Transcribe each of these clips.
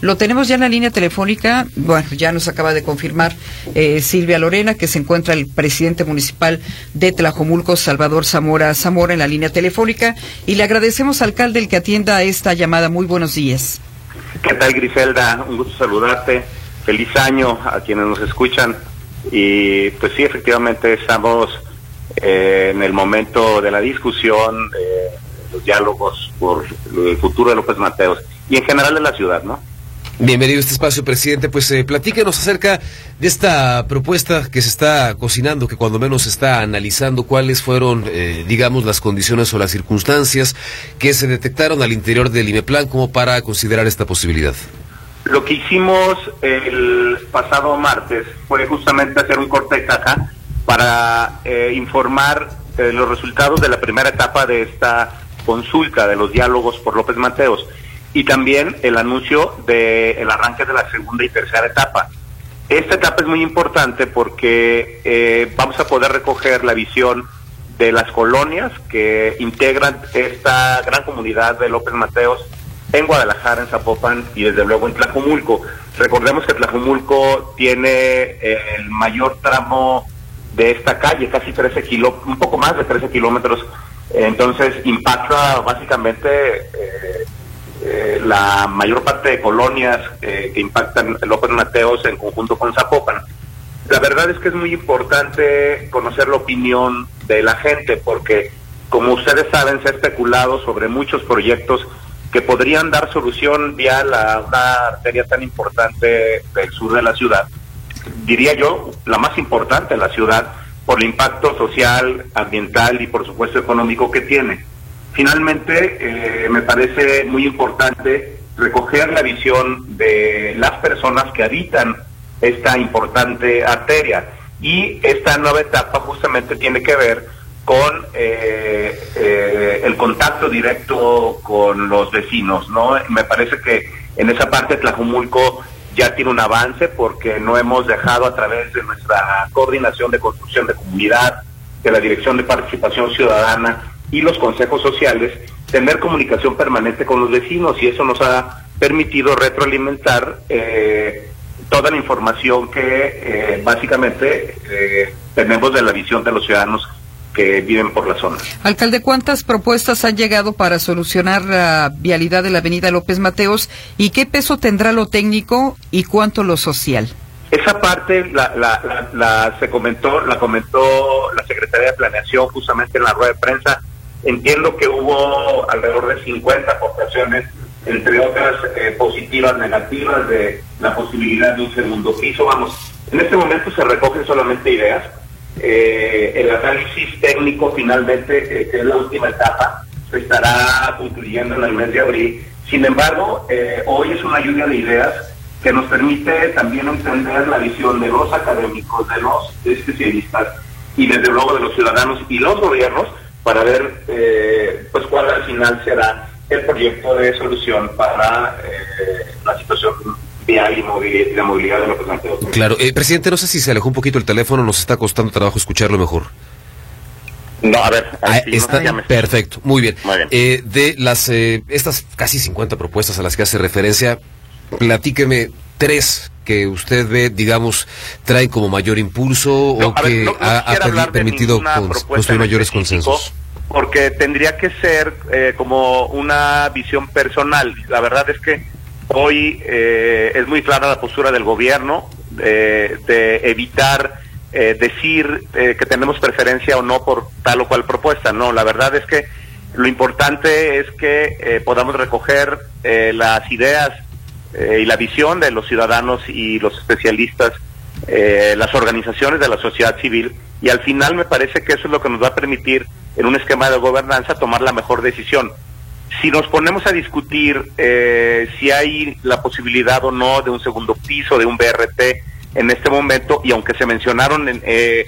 Lo tenemos ya en la línea telefónica. Bueno, ya nos acaba de confirmar Silvia Lorena que se encuentra el presidente municipal de Tlajomulco, Salvador Zamora en la línea telefónica, y le agradecemos, alcalde, el que atienda a esta llamada. Muy buenos días. ¿Qué tal, Griselda? Un gusto saludarte. Feliz año a quienes nos escuchan. Y pues sí, efectivamente estamos en el momento de la discusión, los diálogos por el futuro de López Mateos y en general de la ciudad, ¿no? Bienvenido a este espacio, presidente. Pues platíquenos acerca de esta propuesta que se está cocinando, que cuando menos se está analizando. ¿Cuáles fueron, digamos, las condiciones o las circunstancias que se detectaron al interior del IMEPLAN como para considerar esta posibilidad? Lo que hicimos el pasado martes fue justamente hacer un corte de caja para informar los resultados de la primera etapa de esta consulta de los diálogos por López Mateos, y también el anuncio del arranque de la segunda y tercera etapa. Esta etapa es muy importante porque vamos a poder recoger la visión de las colonias que integran esta gran comunidad de López Mateos en Guadalajara, en Zapopan y desde luego en Tlajomulco. Recordemos que Tlajomulco tiene el mayor tramo de esta calle, casi 13 kilómetros, un poco más de 13 kilómetros, entonces impacta básicamente la mayor parte de colonias que impactan López Mateos en conjunto con Zapopan. La verdad es que es muy importante conocer la opinión de la gente, porque como ustedes saben, se ha especulado sobre muchos proyectos que podrían dar solución vial a una arteria tan importante del sur de la ciudad, diría yo, la más importante de la ciudad, por el impacto social, ambiental y por supuesto económico que tiene. Finalmente, me parece muy importante recoger la visión de las personas que habitan esta importante arteria, y esta nueva etapa justamente tiene que ver con el contacto directo con los vecinos, ¿no? Me parece que en esa parte Tlajomulco ya tiene un avance, porque no hemos dejado, a través de nuestra coordinación de construcción de comunidad, de la Dirección de Participación Ciudadana y los consejos sociales, tener comunicación permanente con los vecinos, y eso nos ha permitido retroalimentar toda la información que básicamente tenemos de la visión de los ciudadanos que viven por la zona. Alcalde, ¿cuántas propuestas han llegado para solucionar la vialidad de la avenida López Mateos, y qué peso tendrá lo técnico y cuánto lo social? Esa parte la comentó la Secretaría de Planeación justamente en la rueda de prensa. Entiendo que hubo alrededor de 50 aportaciones, entre otras positivas, negativas, de la posibilidad de un segundo piso. Vamos, en este momento se recogen solamente ideas. El análisis técnico finalmente, que es la última etapa, se estará concluyendo en el mes de abril. Sin embargo, hoy es una lluvia de ideas que nos permite también entender la visión de los académicos, de los especialistas y desde luego de los ciudadanos y los gobiernos, para ver pues cuál al final será el proyecto de solución para la situación vial y de movilidad de López Mateos. Claro, presidente, no sé si se alejó un poquito el teléfono, nos está costando trabajo escucharlo mejor. No, a ver, sí, está no perfecto, muy bien. Muy bien. De las estas casi 50 propuestas a las que hace referencia, platíqueme 3 que usted ve, digamos, traen como mayor impulso, o que ha permitido construir mayores consensos. Porque tendría que ser como una visión personal. La verdad es que hoy es muy clara la postura del gobierno de evitar decir que tenemos preferencia o no por tal o cual propuesta. No, la verdad es que lo importante es que podamos recoger las ideas y la visión de los ciudadanos y los especialistas, las organizaciones de la sociedad civil, y al final me parece que eso es lo que nos va a permitir, en un esquema de gobernanza, tomar la mejor decisión. Si nos ponemos a discutir si hay la posibilidad o no de un segundo piso, de un BRT en este momento, y aunque se mencionaron en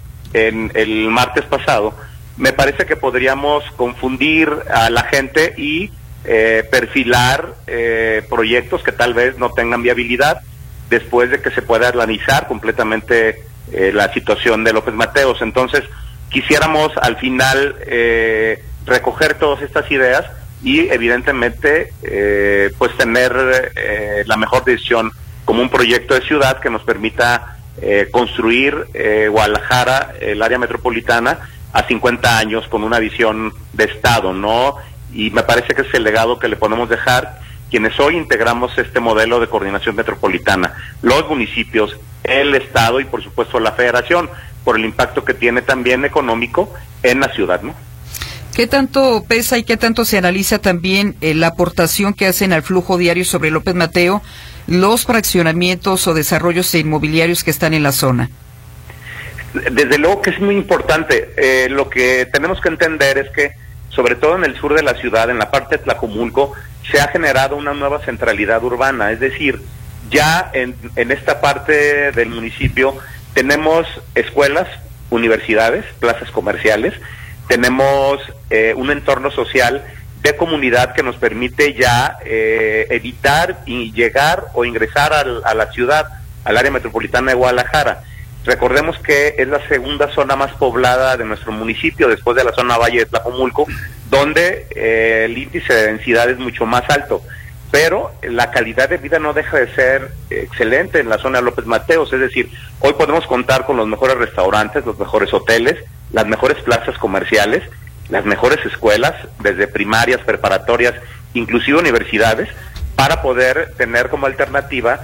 el martes pasado, me parece que podríamos confundir a la gente y perfilar proyectos que tal vez no tengan viabilidad después de que se pueda analizar completamente la situación de López Mateos. Entonces, quisiéramos al final recoger todas estas ideas y evidentemente pues tener la mejor decisión como un proyecto de ciudad que nos permita construir Guadalajara, el área metropolitana, a 50 años con una visión de Estado, ¿no? Y me parece que es el legado que le podemos dejar quienes hoy integramos este modelo de coordinación metropolitana, los municipios, el Estado y por supuesto la Federación, por el impacto que tiene también económico en la ciudad, ¿no? ¿Qué tanto pesa y qué tanto se analiza también la aportación que hacen al flujo diario sobre López Mateo los fraccionamientos o desarrollos inmobiliarios que están en la zona? Desde luego que es muy importante. Lo que tenemos que entender es que, sobre todo en el sur de la ciudad, en la parte de Tlajomulco, se ha generado una nueva centralidad urbana. Es decir, ya en esta parte del municipio tenemos escuelas, universidades, plazas comerciales, tenemos un entorno social de comunidad que nos permite ya evitar y llegar o ingresar a la ciudad, al área metropolitana de Guadalajara. Recordemos que es la segunda zona más poblada de nuestro municipio, después de la zona Valle de Tlajomulco, donde el índice de densidad es mucho más alto. Pero la calidad de vida no deja de ser excelente en la zona de López Mateos. Es decir, hoy podemos contar con los mejores restaurantes, los mejores hoteles, las mejores plazas comerciales, las mejores escuelas, desde primarias, preparatorias, inclusive universidades, para poder tener como alternativa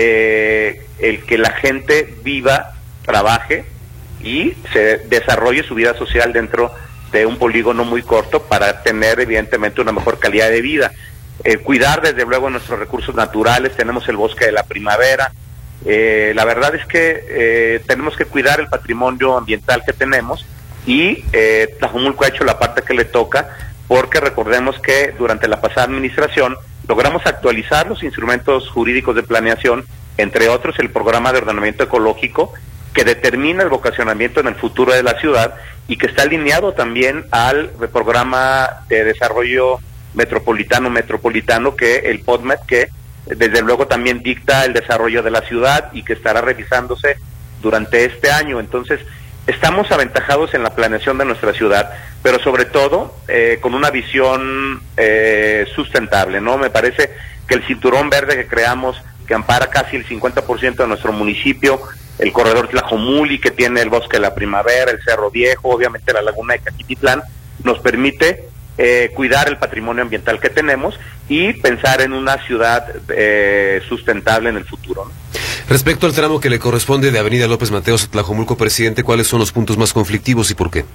el que la gente viva, trabaje y se desarrolle su vida social dentro de un polígono muy corto para tener evidentemente una mejor calidad de vida. Cuidar desde luego nuestros recursos naturales, tenemos el bosque de la primavera. La verdad es que tenemos que cuidar el patrimonio ambiental que tenemos y Tlajomulco ha hecho la parte que le toca, porque recordemos que durante la pasada administración logramos actualizar los instrumentos jurídicos de planeación, entre otros el programa de ordenamiento ecológico, que determina el vocacionamiento en el futuro de la ciudad y que está alineado también al programa de desarrollo metropolitano, que el PODMET, que desde luego también dicta el desarrollo de la ciudad y que estará revisándose durante este año. Entonces, estamos aventajados en la planeación de nuestra ciudad, pero sobre todo con una visión sustentable, ¿no? Me parece que el cinturón verde que creamos, que ampara casi el 50% de nuestro municipio, el corredor Tlajomuli, que tiene el bosque de la primavera, el Cerro Viejo, obviamente la laguna de Caquititlán, nos permite cuidar el patrimonio ambiental que tenemos y pensar en una ciudad sustentable en el futuro, ¿no? Respecto al tramo que le corresponde de Avenida López Mateos a Tlajomulco, presidente, ¿cuáles son los puntos más conflictivos y por qué?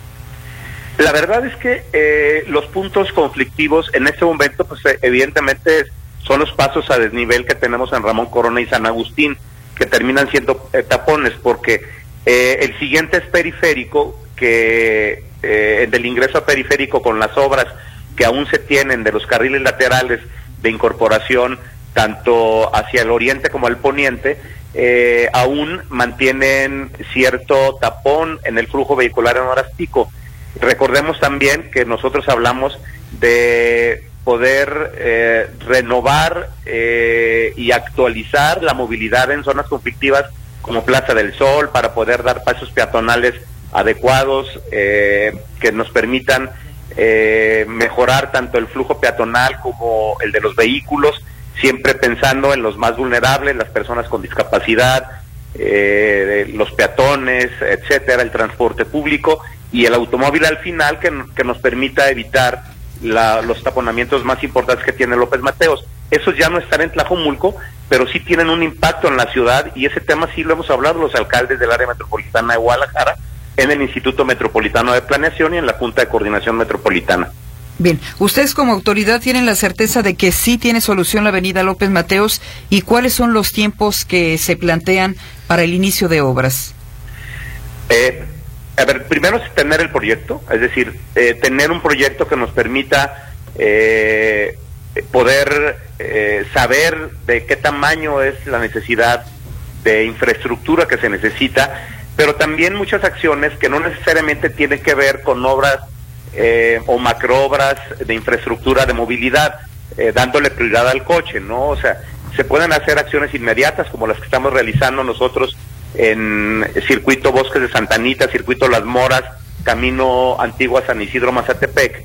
La verdad es que los puntos conflictivos en este momento, pues evidentemente son los pasos a desnivel que tenemos en Ramón Corona y San Agustín, que terminan siendo tapones, porque el siguiente es periférico, que del ingreso a periférico con las obras que aún se tienen de los carriles laterales de incorporación tanto hacia el oriente como al poniente, aún mantienen cierto tapón en el flujo vehicular en horas pico. Recordemos también que nosotros hablamos de poder renovar y actualizar la movilidad en zonas conflictivas como Plaza del Sol, para poder dar pasos peatonales adecuados que nos permitan mejorar tanto el flujo peatonal como el de los vehículos, siempre pensando en los más vulnerables, las personas con discapacidad, los peatones, etcétera, el transporte público y el automóvil al final, que nos permita evitar los taponamientos más importantes que tiene López Mateos. Esos ya no están en Tlajomulco, pero sí tienen un impacto en la ciudad, y ese tema sí lo hemos hablado los alcaldes del área metropolitana de Guadalajara, en el Instituto Metropolitano de Planeación y en la Junta de Coordinación Metropolitana. Bien, ustedes como autoridad tienen la certeza de que sí tiene solución la avenida López Mateos, ¿y cuáles son los tiempos que se plantean para el inicio de obras? A ver, primero es tener el proyecto, es decir, tener un proyecto que nos permita poder saber de qué tamaño es la necesidad de infraestructura que se necesita, pero también muchas acciones que no necesariamente tienen que ver con obras o macroobras de infraestructura de movilidad, dándole prioridad al coche, ¿no? O sea, se pueden hacer acciones inmediatas como las que estamos realizando nosotros en Circuito Bosques de Santa Anita, Circuito Las Moras, Camino Antiguo a San Isidro Mazatepec,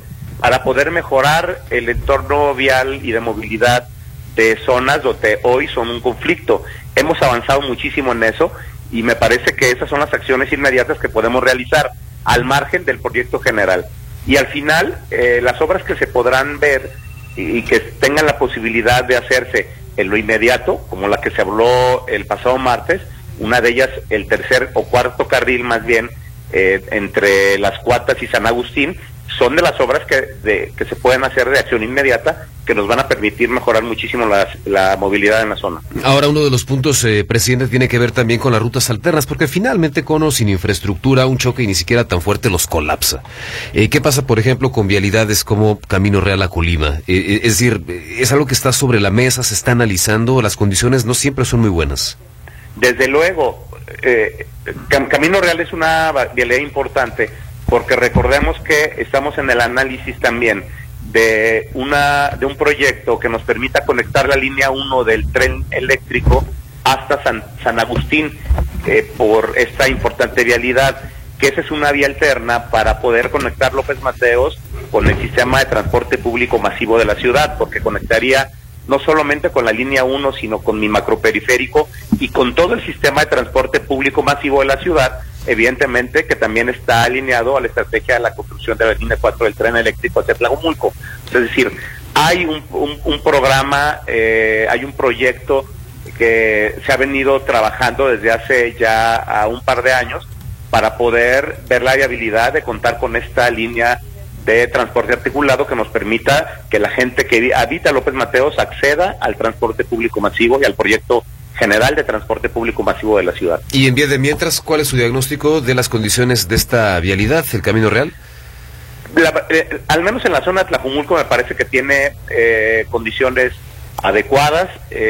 para poder mejorar el entorno vial y de movilidad de zonas donde hoy son un conflicto. Hemos avanzado muchísimo en eso y me parece que esas son las acciones inmediatas que podemos realizar al margen del proyecto general. Y al final, las obras que se podrán ver y que tengan la posibilidad de hacerse en lo inmediato, como la que se habló el pasado martes, una de ellas el tercer o cuarto carril más bien, entre Las Cuatas y San Agustín, son de las obras que se pueden hacer de acción inmediata, que nos van a permitir mejorar muchísimo la movilidad en la zona. Ahora, uno de los puntos, presidente, tiene que ver también con las rutas alternas, porque finalmente Cono sin infraestructura, un choque y ni siquiera tan fuerte los colapsa. ¿Qué pasa, por ejemplo, con vialidades como Camino Real a Colima? Es decir, es algo que está sobre la mesa, se está analizando, las condiciones no siempre son muy buenas. Desde luego, Camino Real es una vialidad importante, porque recordemos que estamos en el análisis también de un proyecto que nos permita conectar la línea 1 del tren eléctrico hasta San Agustín, por esta importante vialidad, que esa es una vía alterna para poder conectar López Mateos con el sistema de transporte público masivo de la ciudad, porque conectaría no solamente con la línea 1, sino con mi macroperiférico y con todo el sistema de transporte público masivo de la ciudad, evidentemente que también está alineado a la estrategia de la construcción de la línea 4 del tren eléctrico hacia Tlajomulco. Es decir, hay un programa, hay un proyecto que se ha venido trabajando desde hace ya un par de años para poder ver la viabilidad de contar con esta línea de transporte articulado que nos permita que la gente que habita López Mateos acceda al transporte público masivo y al proyecto general de transporte público masivo de la ciudad. Y en vía de mientras, ¿cuál es su diagnóstico de las condiciones de esta vialidad, el Camino Real? Al menos en la zona de Tlajomulco me parece que tiene condiciones adecuadas.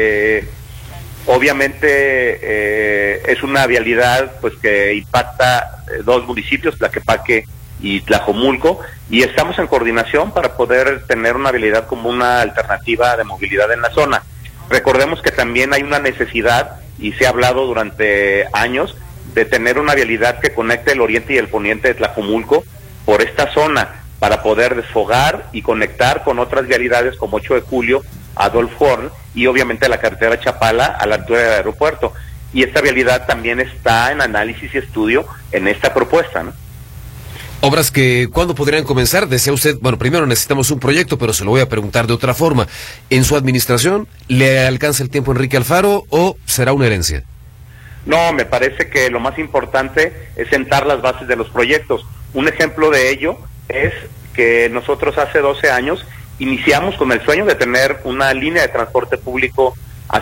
Obviamente es una vialidad pues que impacta dos municipios, Tlaquepaque y Tlajomulco, y estamos en coordinación para poder tener una vialidad como una alternativa de movilidad en la zona. Recordemos que también hay una necesidad, y se ha hablado durante años, de tener una vialidad que conecte el oriente y el poniente de Tlajomulco por esta zona, para poder desfogar y conectar con otras vialidades como 8 de Julio, Adolf Horn, y obviamente la carretera Chapala a la altura del aeropuerto. Y esta vialidad también está en análisis y estudio en esta propuesta, ¿no? Obras que, ¿cuándo podrían comenzar? Decía usted, bueno, primero necesitamos un proyecto, pero se lo voy a preguntar de otra forma. ¿En su administración le alcanza el tiempo a Enrique Alfaro o será una herencia? No, me parece que lo más importante es sentar las bases de los proyectos. Un ejemplo de ello es que nosotros hace 12 años iniciamos con el sueño de tener una línea de transporte público,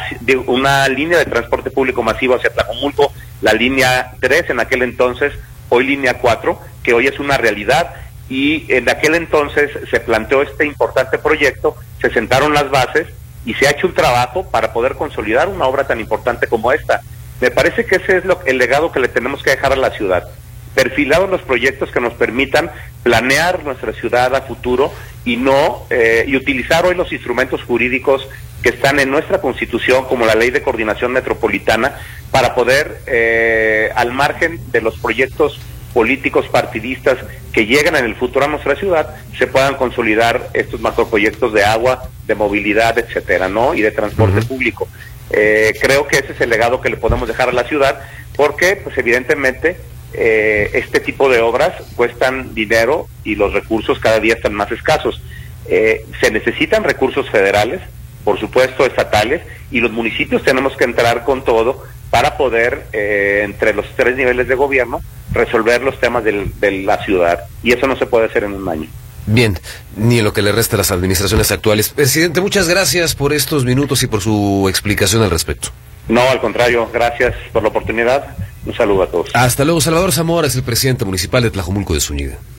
masivo hacia Tlajomulco, la línea 3 en aquel entonces, hoy línea 4, que hoy es una realidad, y en aquel entonces se planteó este importante proyecto, se sentaron las bases y se ha hecho un trabajo para poder consolidar una obra tan importante como esta. Me parece que ese es el legado que le tenemos que dejar a la ciudad, perfilados los proyectos que nos permitan planear nuestra ciudad a futuro y utilizar hoy los instrumentos jurídicos que están en nuestra Constitución, como la Ley de Coordinación Metropolitana, para poder, al margen de los proyectos políticos partidistas que llegan en el futuro a nuestra ciudad, se puedan consolidar estos macroproyectos de agua, de movilidad, etcétera, ¿no? Y de transporte público. Creo que ese es el legado que le podemos dejar a la ciudad, porque, pues evidentemente, este tipo de obras cuestan dinero y los recursos cada día están más escasos. Se necesitan recursos federales, por supuesto estatales, y los municipios tenemos que entrar con todo para poder, entre los 3 niveles de gobierno, resolver los temas de la ciudad, y eso no se puede hacer en un año. Bien, ni en lo que le resta a las administraciones actuales. Presidente, muchas gracias por estos minutos y por su explicación al respecto. No, al contrario, gracias por la oportunidad. Un saludo a todos. Hasta luego. Salvador Zamora es el presidente municipal de Tlajomulco de Zúñiga.